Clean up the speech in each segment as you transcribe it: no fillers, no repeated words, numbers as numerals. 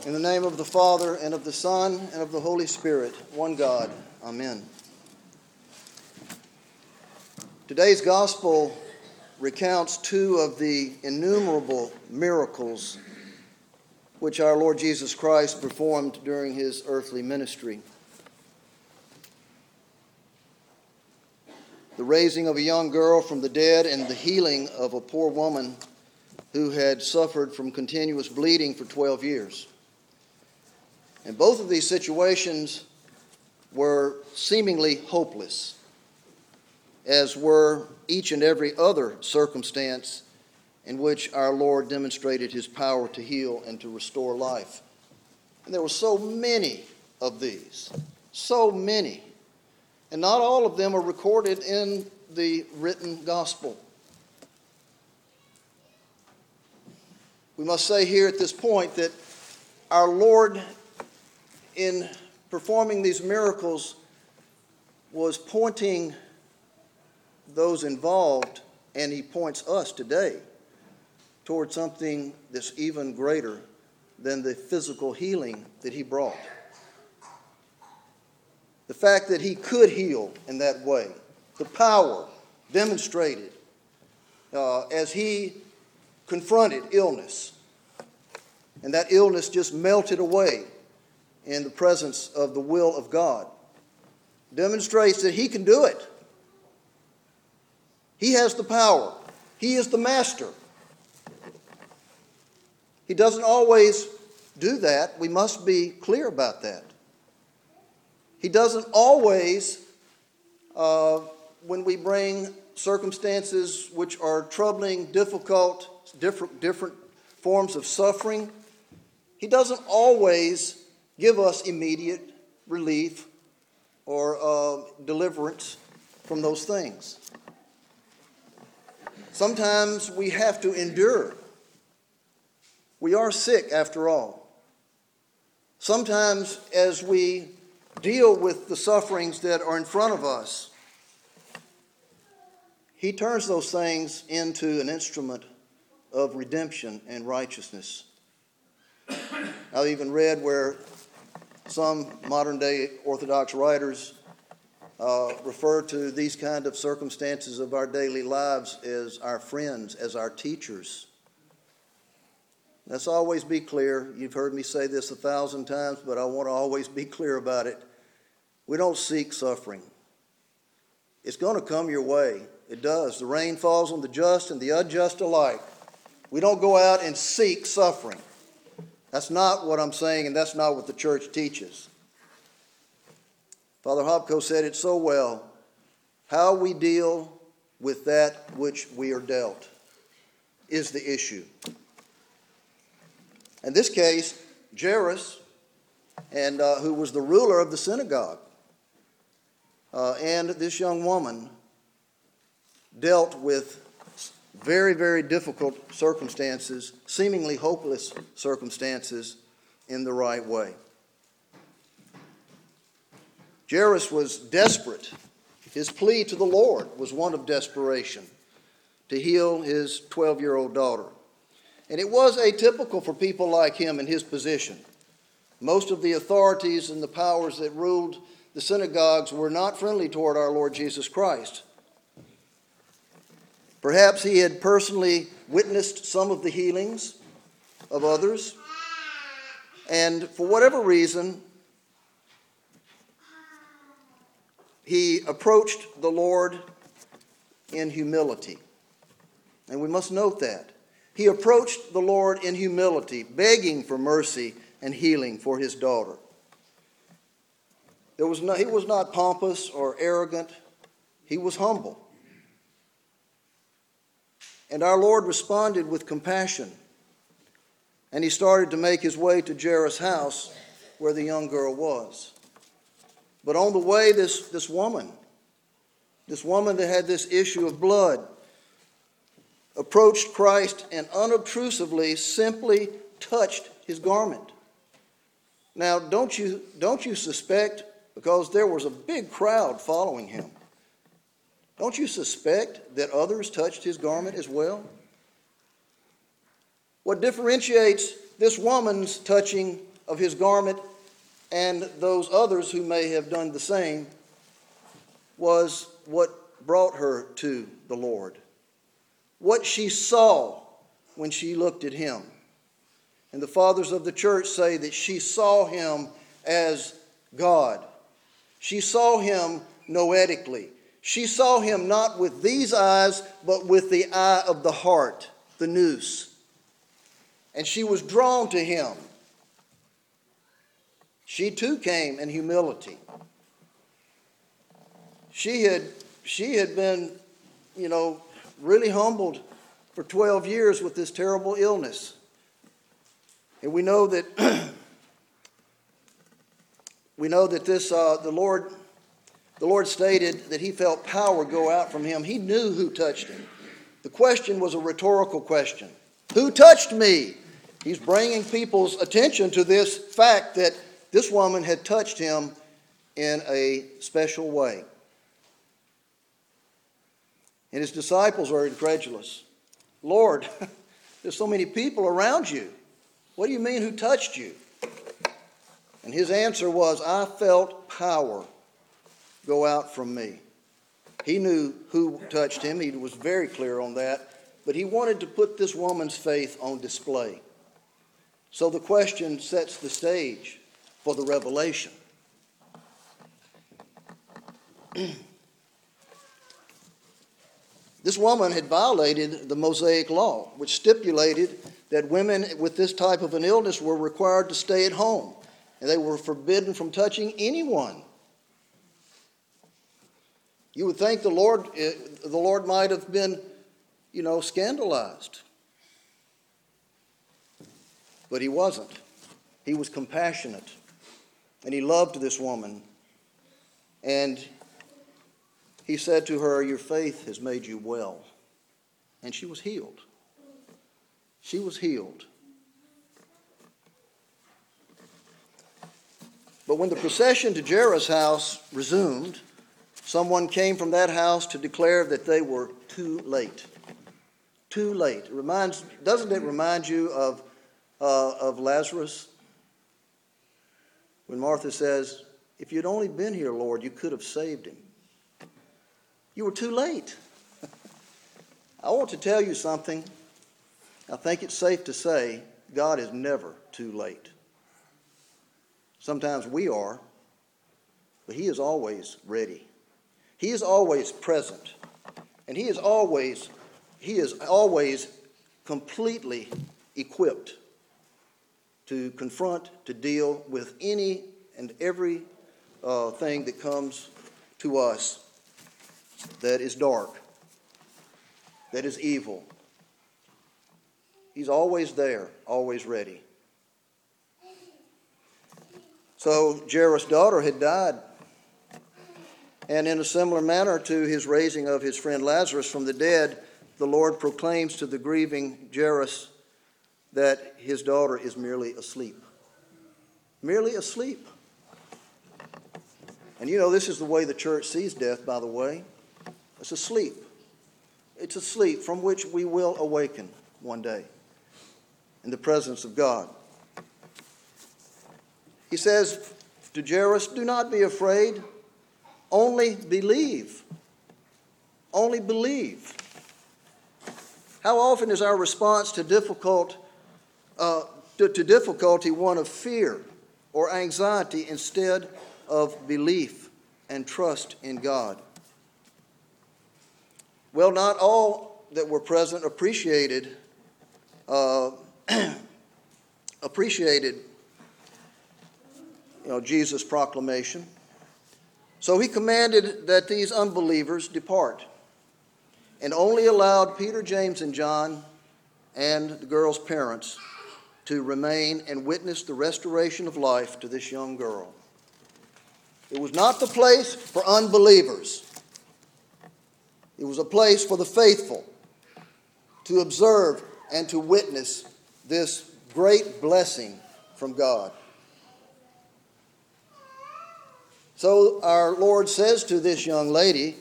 In the name of the Father, and of the Son, and of the Holy Spirit, one God. Amen. Today's gospel recounts two of the innumerable miracles which our Lord Jesus Christ performed during his earthly ministry. The raising of a young girl from the dead and the healing of a poor woman who had suffered from continuous bleeding for 12 years. And both of these situations were seemingly hopeless, as were each and every other circumstance in which our Lord demonstrated his power to heal and to restore life. And there were so many of these, so many. And not all of them are recorded in the written gospel. We must say here at this point that our Lord, in performing these miracles, was pointing those involved, and he points us today toward something that's even greater than the physical healing that he brought. The fact that he could heal in that way, the power demonstrated as he confronted illness, and that illness just melted away in the presence of the will of God, demonstrates that he can do it. He has the power. He is the master. He doesn't always do that. We must be clear about that. He doesn't always, when we bring circumstances which are troubling, difficult, different forms of suffering, he doesn't always give us immediate relief or deliverance from those things. Sometimes we have to endure. We are sick after all. Sometimes as we deal with the sufferings that are in front of us, he turns those things into an instrument of redemption and righteousness. I've even read where some modern-day Orthodox writers refer to these kind of circumstances of our daily lives as our friends, as our teachers. Let's always be clear. You've heard me say this 1,000 times, but I want to always be clear about it. We don't seek suffering. It's going to come your way. It does. The rain falls on the just and the unjust alike. We don't go out and seek suffering. That's not what I'm saying, and that's not what the church teaches. Father Hopko said it so well. How we deal with that which we are dealt is the issue. In this case, Jairus, and who was the ruler of the synagogue, and this young woman dealt with very, very difficult circumstances, seemingly hopeless circumstances, in the right way. Jairus was desperate. His plea to the Lord was one of desperation to heal his 12-year-old daughter. And it was atypical for people like him in his position. Most of the authorities and the powers that ruled the synagogues were not friendly toward our Lord Jesus Christ. Perhaps he had personally witnessed some of the healings of others, and for whatever reason, he approached the Lord in humility. And we must note that. He approached the Lord in humility, begging for mercy and healing for his daughter. He was not pompous or arrogant. He was humble. And our Lord responded with compassion. And he started to make his way to Jairus' house where the young girl was. But on the way, this woman that had this issue of blood, approached Christ and unobtrusively simply touched his garment. Now, don't you suspect, because there was a big crowd following him, don't you suspect that others touched his garment as well? What differentiates this woman's touching of his garment and those others who may have done the same was what brought her to the Lord. What she saw when she looked at him. And the fathers of the church say that she saw him as God. She saw him noetically. She saw him not with these eyes, but with the eye of the heart, the nous. And she was drawn to him. She too came in humility. She had been, really humbled for 12 years with this terrible illness. And we know that the Lord stated that he felt power go out from him. He knew who touched him. The question was a rhetorical question. Who touched me? He's bringing people's attention to this fact that this woman had touched him in a special way. And his disciples are incredulous. Lord, there's so many people around you. What do you mean, who touched you? And his answer was, I felt power go out from me. He knew who touched him. He was very clear on that. But he wanted to put this woman's faith on display. So the question sets the stage for the revelation. This woman had violated the Mosaic law, which stipulated that women with this type of an illness were required to stay at home, and they were forbidden from touching anyone. You would think the Lord might have been, scandalized. But he wasn't. He was compassionate, and he loved this woman. And he said to her, your faith has made you well. And she was healed. She was healed. But when the procession to Jairus' house resumed, someone came from that house to declare that they were too late. Too late. Doesn't it remind you of Lazarus? When Martha says, if you'd only been here, Lord, you could have saved him. You were too late. I want to tell you something. I think it's safe to say God is never too late. Sometimes we are, but he is always ready. He is always present. And he is always completely equipped to confront, to deal with any and every thing that comes to us that is dark, that is evil. He's always there, always ready. So Jairus' daughter had died. And in a similar manner to his raising of his friend Lazarus from the dead, the Lord proclaims to the grieving Jairus that his daughter is merely asleep. Merely asleep. And this is the way the church sees death, by the way. It's a sleep. It's a sleep from which we will awaken one day in the presence of God. He says to Jairus, do not be afraid, only believe. Only believe. How often is our response to difficulty one of fear or anxiety instead of belief and trust in God? Well, not all that were present appreciated Jesus' proclamation. So he commanded that these unbelievers depart, and only allowed Peter, James, and John and the girl's parents to remain and witness the restoration of life to this young girl. It was not the place for unbelievers. It was a place for the faithful to observe and to witness this great blessing from God. So our Lord says to this young lady,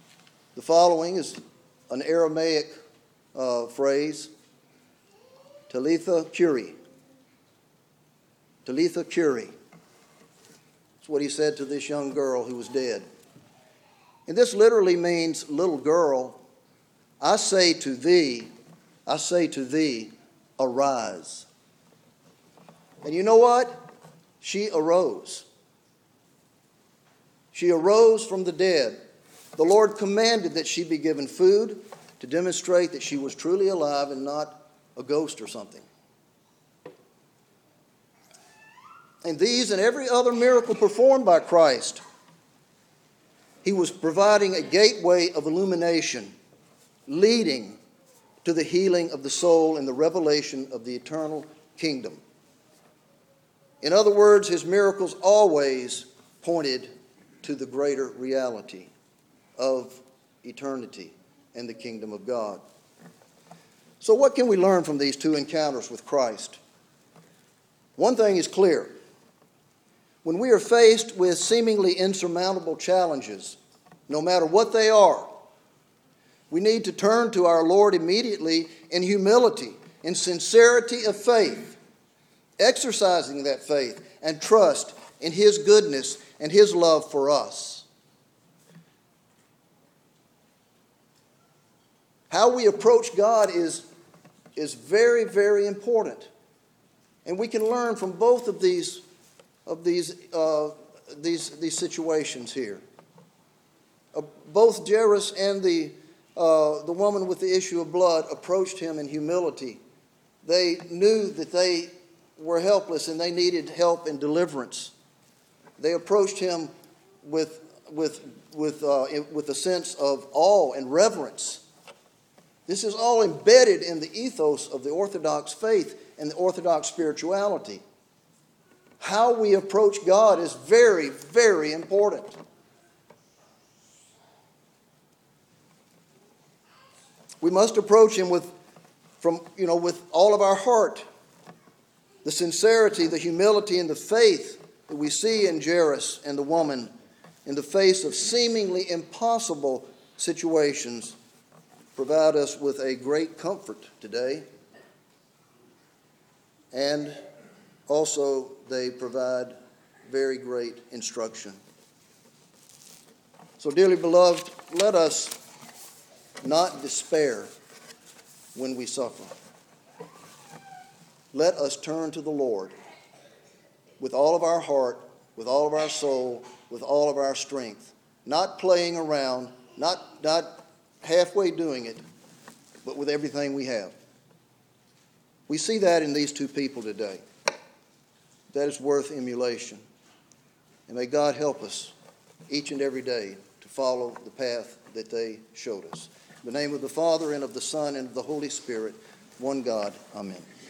the following is an Aramaic phrase. Talitha Curie. Talitha Curie. That's what he said to this young girl who was dead. And this literally means, little girl, I say to thee, arise. And you know what? She arose. She arose from the dead. The Lord commanded that she be given food to demonstrate that she was truly alive and not a ghost or something. And these and every other miracle performed by Christ, he was providing a gateway of illumination, leading to the healing of the soul and the revelation of the eternal kingdom. In other words, his miracles always pointed to the greater reality of eternity and the kingdom of God. So what can we learn from these two encounters with Christ? One thing is clear. When we are faced with seemingly insurmountable challenges, no matter what they are, we need to turn to our Lord immediately in humility, in sincerity of faith, exercising that faith and trust in his goodness and his love for us. How we approach God is very, very important. And we can learn from both of these situations here. Both Jairus and the woman with the issue of blood approached him in humility. They knew that they were helpless and they needed help and deliverance. They approached him with a sense of awe and reverence. This is all embedded in the ethos of the Orthodox faith and the Orthodox spirituality. How we approach God is very, very important. We must approach him with all of our heart. The sincerity, the humility, and the faith that we see in Jairus and the woman in the face of seemingly impossible situations provide us with a great comfort today. And also, they provide very great instruction. So, dearly beloved, let us not despair when we suffer. Let us turn to the Lord with all of our heart, with all of our soul, with all of our strength. Not playing around, not halfway doing it, but with everything we have. We see that in these two people today. That is worth emulation. And may God help us each and every day to follow the path that they showed us. In the name of the Father, and of the Son, and of the Holy Spirit, one God. Amen.